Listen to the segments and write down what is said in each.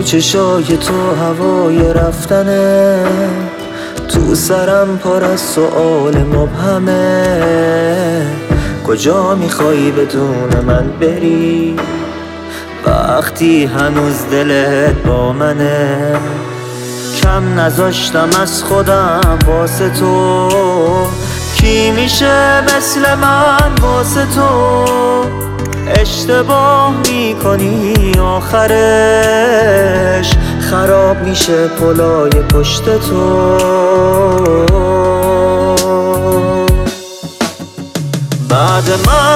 چشای تو هوای رفتنه، تو سرم پر از سؤال مبهمه. کجا میخوای بدون من بری وقتی هنوز دلت با منه؟ کم نذاشتم از خودم واسه تو، کی میشه مثل من واسه تو؟ اشتباه میکنی آخرش خراب میشه پلای پشت تو. بعد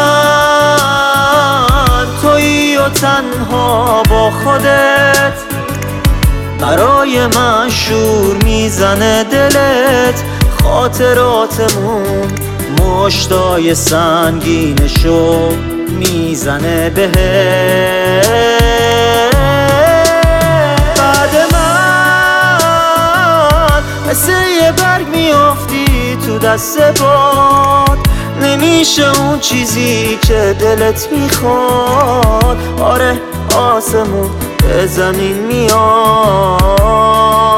من تویی و تنها با خودت، برای من شور میزنه دلت. خاطراتمون مشتای سنگینشو میزنه بهت. بعد من مثل یه برگ میافتی تو دست باد، نمیشه اون چیزی که دلت میخواد. آره آسمون به زمین میاد.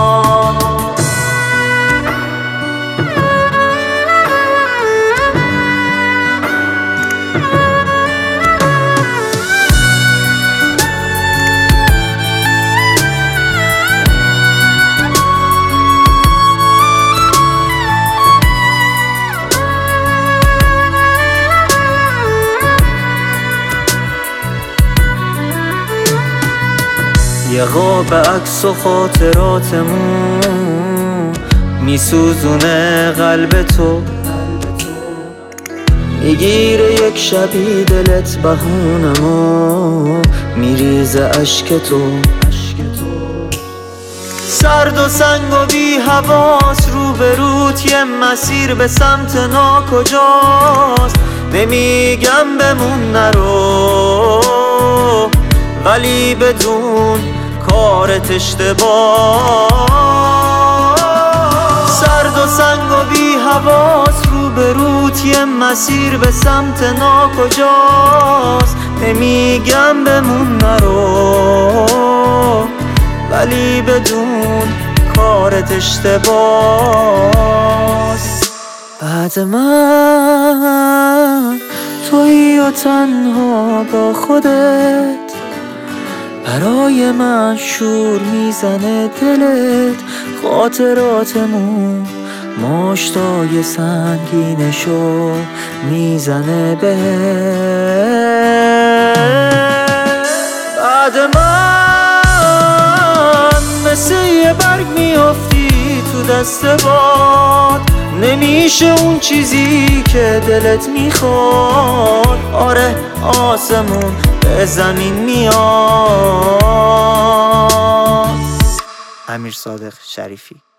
یه قاب عکس و خاطراتمون میسوزونه قلب تو، میگیره یک شبی دلت بهونمو، میریزه اشک تو. سرد و سنگ و بی حواس رو به روت، یه مسیر به سمت ناکجاست. نمیگم بمون نرو، ولی بدون کارت اشتباه. سرد و سنگ و بی حواس رو به روت، یه مسیر به سمت ناکجاست. نمیگم بمون نرو، ولی بدون کارت اشتباست. بعد من تویی و تنها با خودت، برای من شور میزنه دلت. خاطراتمون مشتای سنگینشو میزنه بهت. بعد من مثل یه برگ میافتی تو دست باد، نمیشه اون چیزی که دلت میخواد. آره آسمون به زمین میاد. امیر صادق شریفی.